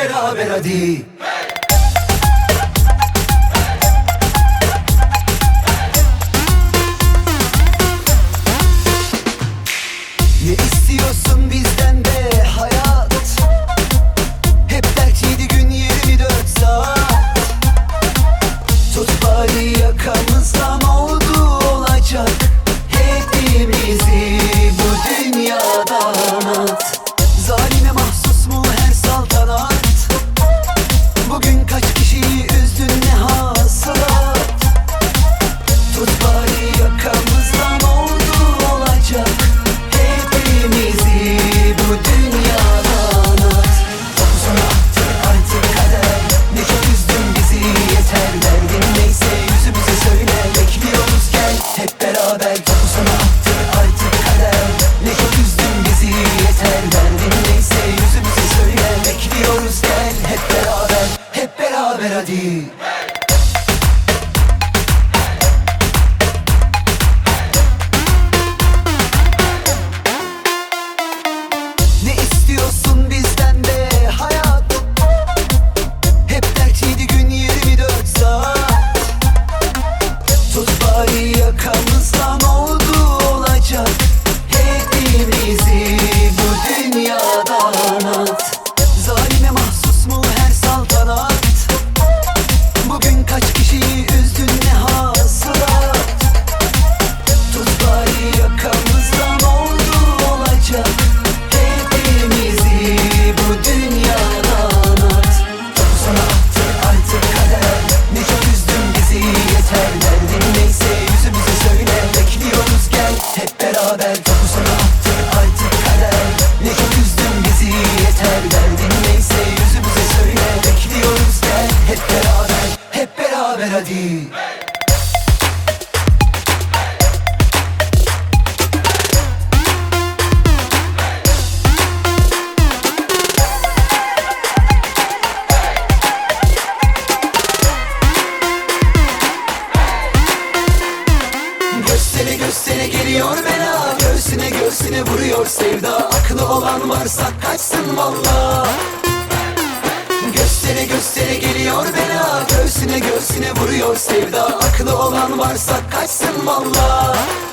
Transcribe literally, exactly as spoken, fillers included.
beraber hadi. Ne istiyorsun bizden de hayat? Hep dert yedi gün yirmi dört saat. Tut bari yakamızdan, oldu olacak. Hepimizi bu dünyadan at. Zalime mahsus mu her saltanat? Bugün kaç kişiyi üzdün ne hasılat? Tut bari yakamızdan, oldu olacak. Hepimizi bu dünyadan at. Dokuzuna attı artık kader. Ne çok üzdün bizi, yeter. Derdin neyse yüzümüze söyle, bekliyoruz gel hep beraber. Dokuzuna attı artık kader. Ne çok üzdün bizi, yeter. Derdin neyse yüzümüze söyle, bekliyoruz gel hep beraber. Hep beraber hadi. Ne istiyorsun bizden de hayat? Hep dert yedi gün yirmi dört saat. Tut bari yakamızdan, oldu olacak. Hepimizi bu dünyadan at. Zalime mahsus mu her saltanat? Bugün kaç kişiyi üzdün ne hasılat? Tut bari yakamızdan, oldu olacak. Hepimizi bu dünyadan at. Dokuzuna attı artık kader. Ne çok üzdün bizi, yeter. Derdin neyse yüzümüze söyle, bekliyoruz gel hep beraber. Dokuzuna attı artık kader. Ne çok üzdün bizi, yeter. Derdin neyse yüzümüze söyle, bekliyoruz gel hep beraber. Hep beraber hadi. Göstere göstere geliyor bela. Göğsüne göğsüne vuruyor sevda. Aklı olan varsa kaçsın valla. Göstere göstere geliyor bela. Göğsüne göğsüne vuruyor sevda. Aklı olan varsa kaçsın valla.